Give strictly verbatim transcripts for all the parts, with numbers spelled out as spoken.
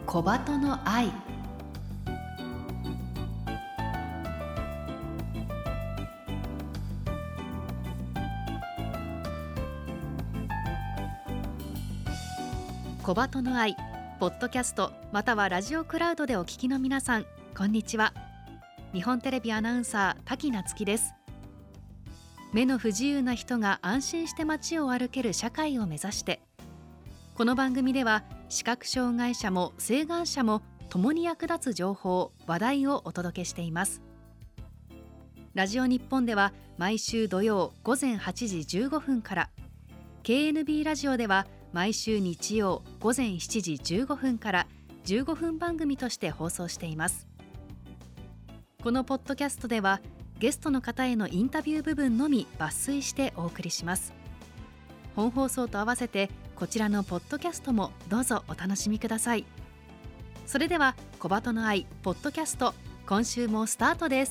小鳩の愛。小鳩の愛ポッドキャストまたはラジオクラウドでお聞きの皆さん、こんにちは。日本テレビアナウンサー滝夏希です。目の不自由な人が安心して街を歩ける社会を目指して、この番組では視覚障害者も晴眼者も共に役立つ情報・話題をお届けしています。ラジオ日本では毎週土曜午前はちじじゅうごふんから、 ケーエヌビー ラジオでは毎週日曜午前しちじじゅうごふんからじゅうごふん番組として放送しています。このポッドキャストではゲストの方へのインタビュー部分のみ抜粋してお送りします。本放送と合わせてこちらのポッドキャストもどうぞお楽しみください。それでは小鳩の愛ポッドキャスト、今週もスタートです。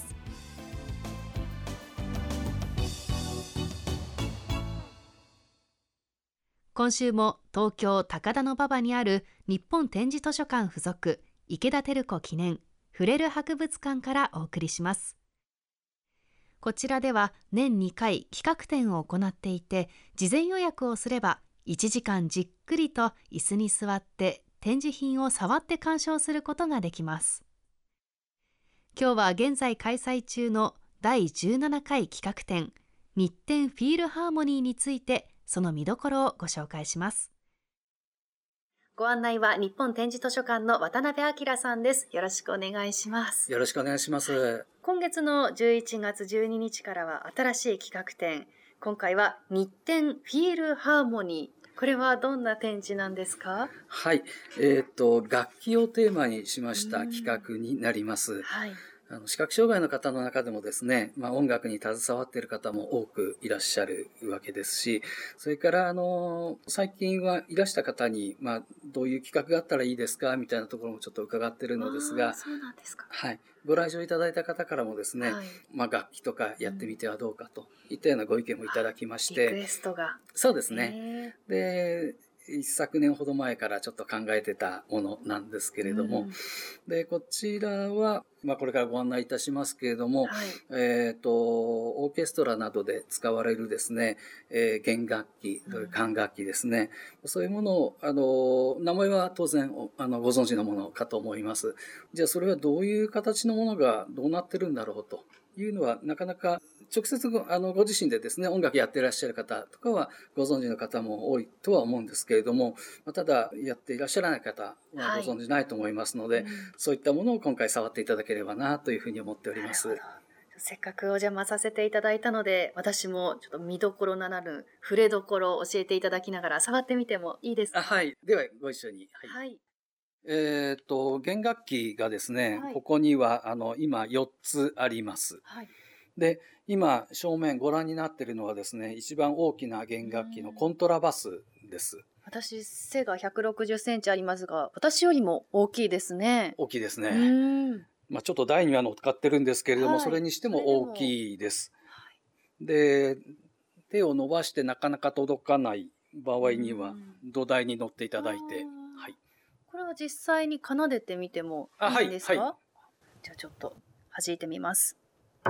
今週も東京高田馬場にある日本展示図書館附属池田照子記念ふれる博物館からお送りします。こちらでは年にかい企画展を行っていて、事前予約をすればいちじかんじっくりと椅子に座って展示品を触って鑑賞することができます。今日は現在開催中のだいじゅうななかい企画展日展フィールハーモニーについて、その見どころをご紹介します。ご案内は日本展示図書館の渡辺明さんです。よろしくお願いします。 よろしくお願いします。 今月のじゅういちがつじゅうににちからは新しい企画展、今回は日展フィールハーモニー。これはどんな展示なんですか？ はい、えっと楽器をテーマにしました企画になります。はい。あの視覚障害の方の中でもですね、まあ、音楽に携わっている方も多くいらっしゃるわけですし、それからあの最近はいらした方に、まあ、どういう企画があったらいいですかみたいなところもちょっと伺っているのですが、 そうなんですか。はい、 ご来場いただいた方からもですね、はい、まあ、楽器とかやってみてはどうかといったようなご意見もいただきまして、 リクエストが。 そうですね。で一昨年ほど前からちょっと考えてたものなんですけれども、うん、でこちらは、まあ、これからご案内いたしますけれども、はい、えっとオーケストラなどで使われるですね、えー、弦楽器、管楽器ですね、うん、そういうものをあの名前は当然あのご存知のものかと思います。じゃあそれはどういう形のものがどうなってるんだろうというのはなかなか直接 ご, あのご自身でですね音楽やっていらっしゃる方とかはご存知の方も多いとは思うんですけれども、ただやっていらっしゃらない方はご存知ないと思いますので、はい、うん、そういったものを今回触っていただければなというふうに思っております。 せっかくお邪魔させていただいたので、私もちょっと見どころならぬ触れどころを教えていただきながら触ってみてもいいですか？ あ、はい、ではご一緒に。はい、はい、えっと弦楽器がですね、はい、ここにはあの今よっつあります。はい、で今正面ご覧になっているのはですね、一番大きな弦楽器のコントラバスです。 私背がひゃくろくじゅっセンチありますが、私よりも大きいですね。 大きいですね。うんまあ、ちょっと台には乗っかってるんですけれども、はい、それにしても大きいです。で手を伸ばしてなかなか届かない場合には土台に乗っていただいて、はい、 これは実際に奏でてみてもいいんですか？はいはい、じゃあちょっと弾いてみます。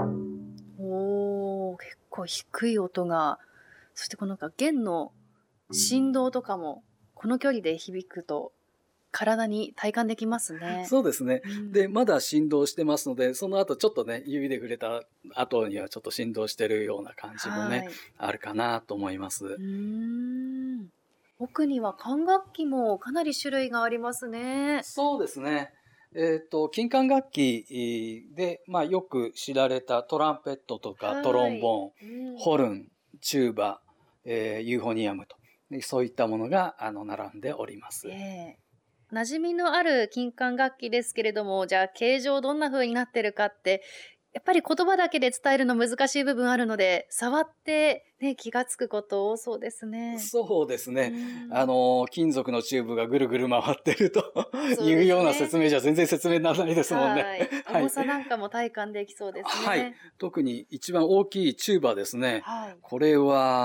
おー、結構低い音が、そしてこの弦の振動とかもこの距離で響くと体に体感できますね。 そうですね、うん、でまだ振動してますので、その後ちょっとね指で触れた後にはちょっと振動してるような感じもね、はい、あるかなと思います。うーん、奥には管楽器もかなり種類がありますね。 そうですね、えー、と金管楽器で、まあ、よく知られたトランペットとかトロンボーン、うん、ホルン、チューバ、えー、ユーフォニアムと、そういったものがあの並んでおります。 えー、馴染みのある金管楽器ですけれども、じゃあ形状どんな風になってるかってやっぱり言葉だけで伝えるの難しい部分あるので、触って、ね、気がつくこと多そうですね。 そうですね。あの金属のチューブがぐるぐる回ってるというような説明じゃ全然説明にならないですもんね。 はい、重さなんかも体感できそうですね。 はい、特に一番大きいチューバですね。はい、これは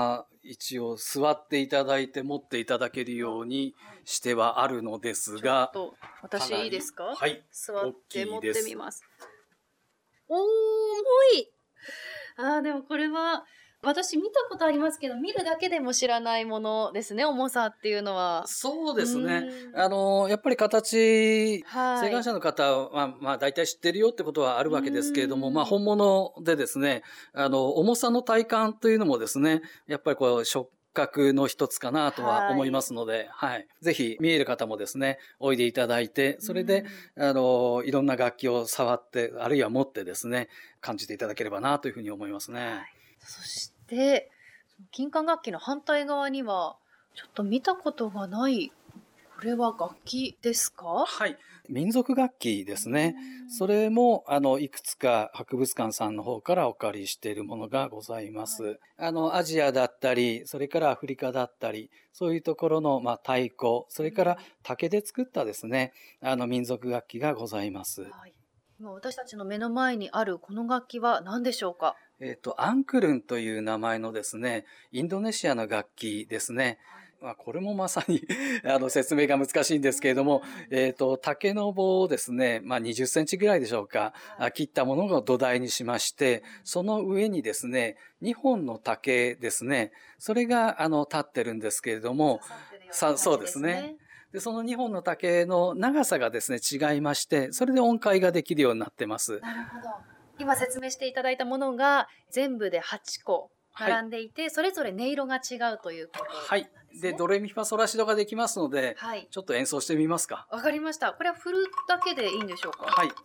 一応座っていただいて持っていただけるようにしてはあるのですが、 ちょっと私いいですか？ はい。 座って持ってみます。おー、重い。あー、でもこれは私見たことありますけど、見るだけでも知らないものですね、重さっていうのは。 そうですね。 うんあの、やっぱり形、 はい晴眼者の方は、まあ、大体知ってるよってことはあるわけですけれども、 うんまあ、本物でですね、あの、重さの体感というのもですね、やっぱりこう、触覚の一つかなとは思いますので、はい。ぜひ、見える方もですね、おいでいただいて、それで、あの、いろんな楽器を触って、あるいは持ってですね、感じていただければなというふうに思いますね。 はい、そして金管楽器の反対側にはちょっと見たことがない、これは楽器ですか？ はい。民族楽器ですね。それも、あの、いくつか博物館さんの方からお借りしているものがございます。はい、あの、アジアだったり、それからアフリカだったり、そういうところの、まあ、太鼓、それから竹で作ったですね、あの、民族楽器がございます。はい、 今私たちの目の前にあるこの楽器は何でしょうか？ えっと、アンクルンという名前のですね、インドネシアの楽器ですね。まあ、これもまさにあの説明が難しいんですけれども、えっと、竹の棒をですね、まあ、にじゅっセンチぐらいでしょうか、切ったものを土台にしまして、その上にですね、にほんの竹ですね、それがあの立ってるんですけれども、さそうですね。で、そのにほんの竹の長さがですね、違いまして、それで音階ができるようになってます。 なるほど。今説明していただいたものが全部ではちこ並んでいて、はい、それぞれ音色が違うということですね。 はい。で、ドレミファソラシドができますので、はい、ちょっと演奏してみますか。 わかりました。これは振るだけでいいんでしょうか？ はい。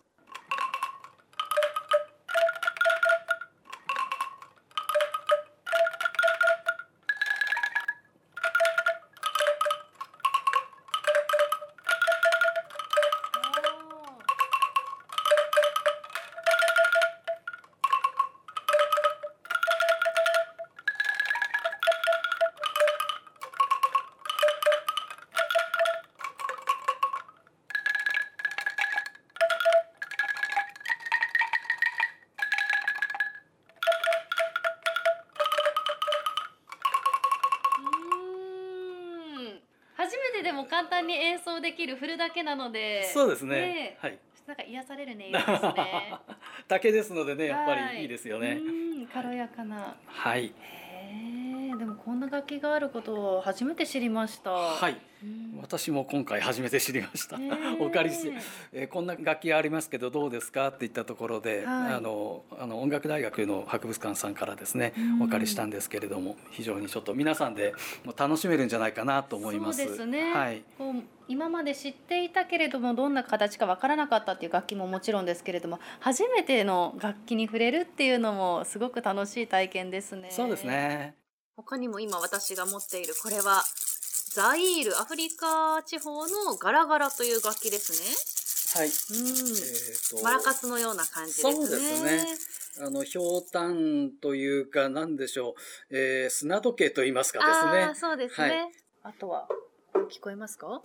初めてでも簡単に演奏できる、振るだけなので、 そうですね。ね、はい。 なんか癒されるね、いいですね。 竹ですのでね、やっぱりいいですよね。 うん、軽やかな。 はい。 へえ、でもこんな楽器があることを初めて知りました。 はい。私も今回初めて知りました。お借りして、えー、こんな楽器ありますけどどうですかって言ったところで、はい、あのあの音楽大学の博物館さんからですね、お借りしたんですけれども、非常にちょっと皆さんで楽しめるんじゃないかなと思います。 そうですね。 はい。 こう今まで知っていたけれどもどんな形かわからなかったっていう楽器ももちろんですけれども、初めての楽器に触れるっていうのもすごく楽しい体験ですね。 そうですね。 他にも今私が持っているこれはザイール、アフリカ地方のガラガラという楽器ですね。はい。 うん、えーと、マラカスのような感じですね。 そうですね。あの、ひょうたんというか、なんでしょう、えー、砂時計と言いますかですね。 あ、そうですね。はい、あとは、聞こえますか？こ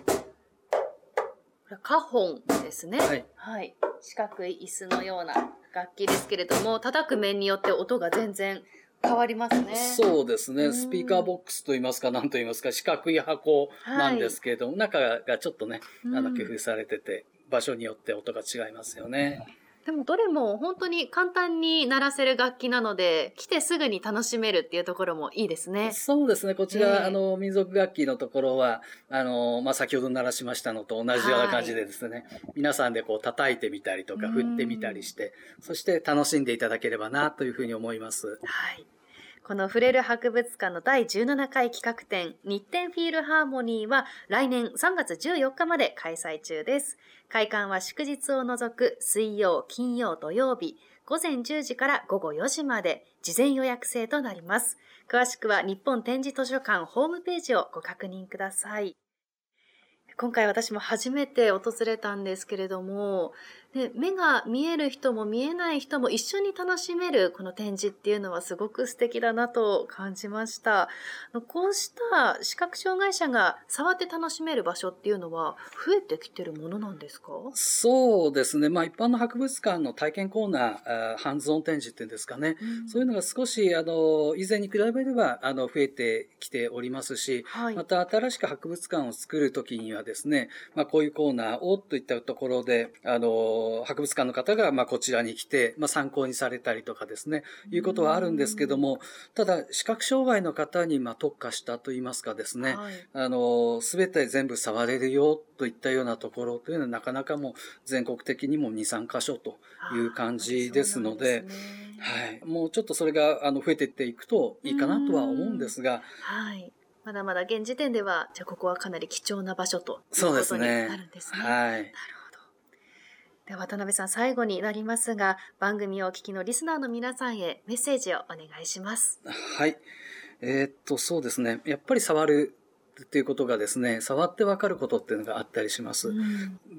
れはカホンですね。はい。はい。四角い椅子のような楽器ですけれども、叩く面によって音が全然変わりますね。 そうですね。スピーカーボックスと言いますか、何と言いますか、四角い箱なんですけれども、はい、中がちょっとね、あの工夫されてて、場所によって音が違いますよね。 でもどれも本当に簡単に鳴らせる楽器なので、来てすぐに楽しめるっていうところもいいですね。 そうですね。こちら、えー、あの、民族楽器のところは、あの、まあ、先ほど鳴らしましたのと同じような感じでですね、はい、皆さんでこう叩いてみたりとか振ってみたりして、そして楽しんでいただければなというふうに思います。 はい。この触れる博物館のだいじゅうななかい企画展、日展フィールハーモニーは来年さんがつじゅうよっかまで開催中です。開館は祝日を除く水曜、金曜、土曜日、ごぜんじゅうじからごごよじまで、事前予約制となります。詳しくは日本展示図書館ホームページをご確認ください。今回私も初めて訪れたんですけれども、 で、目が見える人も見えない人も一緒に楽しめるこの展示っていうのはすごく素敵だなと感じました。こうした視覚障害者が触って楽しめる場所っていうのは増えてきてるものなんですか？ そうですね。まあ一般の博物館の体験コーナー、ハンズオン展示っていうんですかね。うん、そういうのが少し、あの、以前に比べれば、あの、増えてきておりますし、はい、また新しく博物館を作るときにはですね、まあこういうコーナーをといったところで、あの、博物館の方が、まあこちらに来て、まあ参考にされたりとかですね、いうことはあるんですけども、ただ、視覚障害の方に、まあ特化したといいますかですね、はい、あの、すべて全部触れるよといったようなところというのはなかなかもう全国的にもに、さんかしょという感じですので、はい。もうちょっとそれが、あの、増えていっていくといいかなとは思うんですが、 はい。まだまだ現時点では、じゃあここはかなり貴重な場所ということになるんですね。 そうですね。はい。 なるほど。では渡辺さん、最後になりますが、番組をお聞きのリスナーの皆さんへメッセージをお願いします。 はい。えー、っと、そうですね。やっぱり触るっていうことがですね、触ってわかることっていうのがあったりします。うん、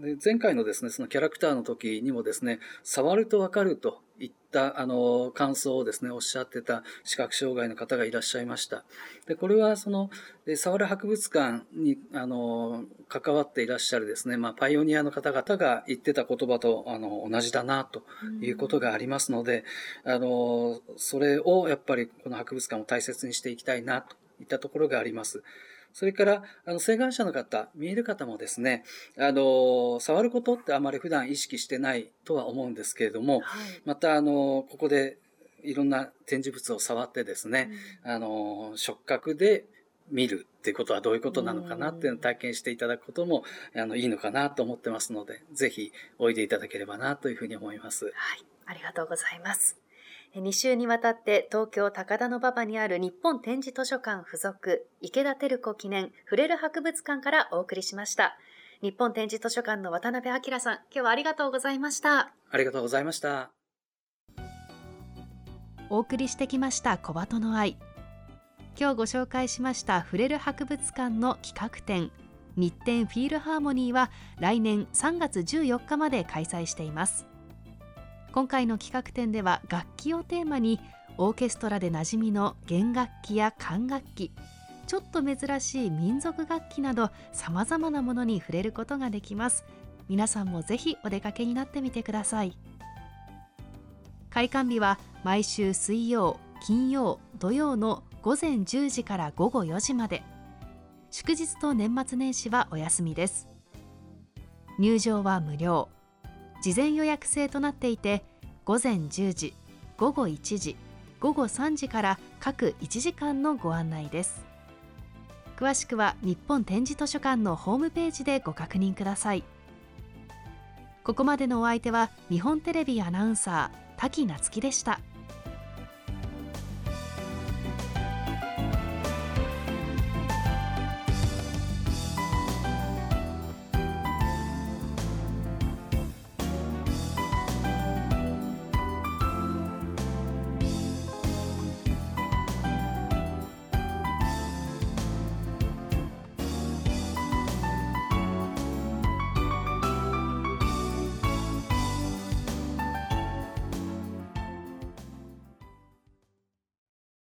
で前回のですね、そのキャラクターの時にもですね、触るとわかるといったあの感想をですね、おっしゃってた視覚障害の方がいらっしゃいました。で、これはその触る博物館にあの関わっていらっしゃるですね、まあパイオニアの方々が言ってた言葉とあの同じだなということがありますので、うん、あのそれをやっぱりこの博物館を大切にしていきたいなといったところがあります。それから、あの、晴眼者の方、見える方もですね、あの、触ることってあまり普段意識してないとは思うんですけれども、はい、また、あの、ここでいろんな展示物を触ってですね、うん、あの、触覚で見るっていうことはどういうことなのかなっていうのを体験していただくことも、あの、いいのかなと思ってますので、ぜひおいでいただければなというふうに思います。はい、 ありがとうございます。に週にわたって東京高田馬場にある日本展示図書館附属池田照子記念ふれる博物館からお送りしました。日本展示図書館の渡辺明さん、今日はありがとうございました。 ありがとうございました。 お送りしてきました小鳩の愛。今日ご紹介しましたふれる博物館の企画展日展フィールハーモニーは来年さんがつじゅうよっかまで開催しています。今回の企画展では楽器をテーマにオーケストラで馴染みの弦楽器や管楽器、ちょっと珍しい民族楽器などさまざまなものに触れることができます。皆さんもぜひお出かけになってみてください。開館日は毎週水曜、金曜、土曜のごぜんじゅうじからごごよじまで。祝日と年末年始はお休みです。入場は無料。事前予約制となっていて、ごぜんじゅうじ、ごごいちじ、ごごさんじから各いちじかんのご案内です。詳しくは日本展示図書館のホームページでご確認ください。ここまでのお相手は日本テレビアナウンサー滝夏希でした。